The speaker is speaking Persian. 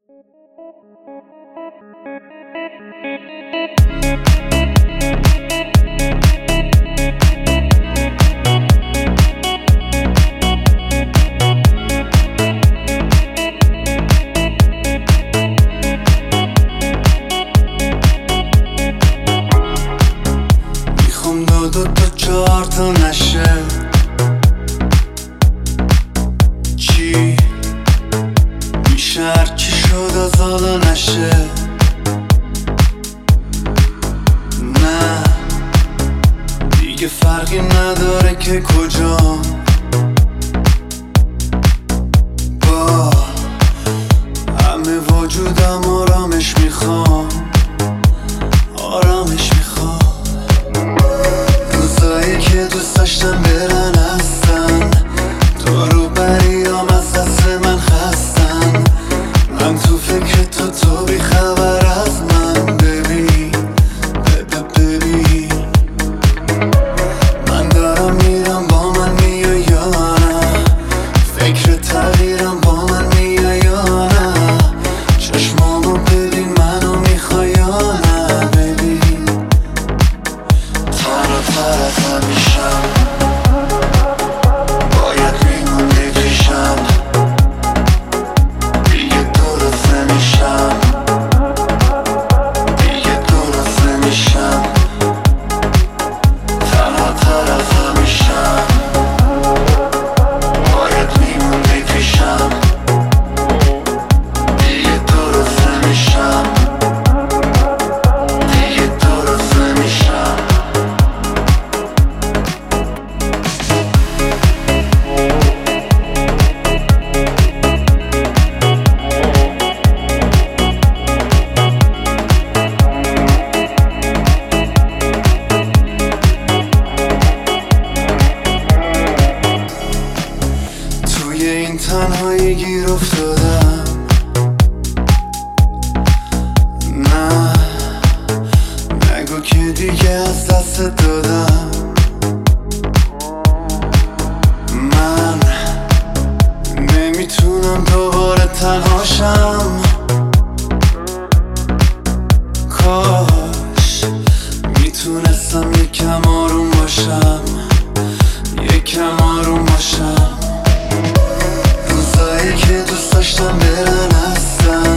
میخوام دو چهار تا نشه. چی میشه هرچی شد از حالا نشه. نه دیگه فرقی نداره که کجا. با همه وجودم آرامش میخوام، آرامش میخوام. روزایی که دوست داشتم برن هستن، تو رو بریام از دست من خستن. من تو فکر تو بی خبر از من. ببین ببین من دارم میرم، با من میای یا نه؟ فکر تغییرم، با من میای یا نه؟ چشمامو ببین، منو میخوای یا نه؟ ببین تر از همیشم، باید میمونی پیشم. دیگه درست نمیشم، دیگه درست نمیشم. تر از همیشم، باید میمونی پیشم. دیگه درست نمیشم، دیگه درست نمیشم. توی این تنهایی گیر افتادم. نه نگو که دیگه از دست دادم. من نمیتونم دوباره تنهاشم. کاش میتونستم یکم آروم باشم، یکم آروم باشم. روزایی که دوست داشتم برن هستن،